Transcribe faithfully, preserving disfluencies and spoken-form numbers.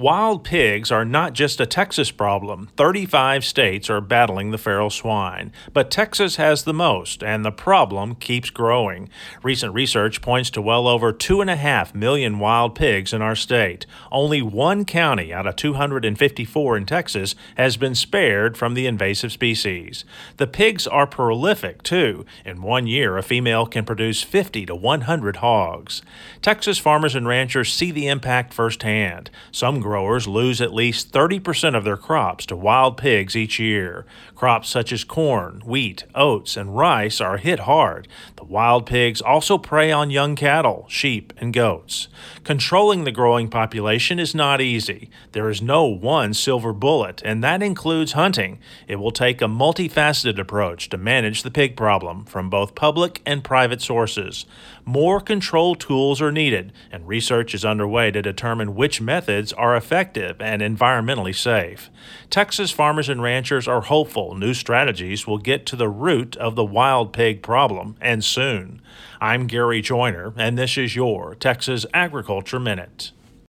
Wild pigs are not just a Texas problem. thirty-five states are battling the feral swine, but Texas has the most, and the problem keeps growing. Recent research points to well over two and a half million wild pigs in our state. Only one county out of two hundred fifty-four in Texas has been spared from the invasive species. The pigs are prolific, too. In one year, a female can produce fifty to one hundred hogs. Texas farmers and ranchers see the impact firsthand. Some growers lose at least thirty percent of their crops to wild pigs each year. Crops such as corn, wheat, oats, and rice are hit hard. The wild pigs also prey on young cattle, sheep, and goats. Controlling the growing population is not easy. There is no one silver bullet, and that includes hunting. It will take a multifaceted approach to manage the pig problem from both public and private sources. More control tools are needed, and research is underway to determine which methods are effective and environmentally safe. Texas farmers and ranchers are hopeful new strategies will get to the root of the wild pig problem, and soon. I'm Gary Joyner, and this is your Texas Agriculture Minute.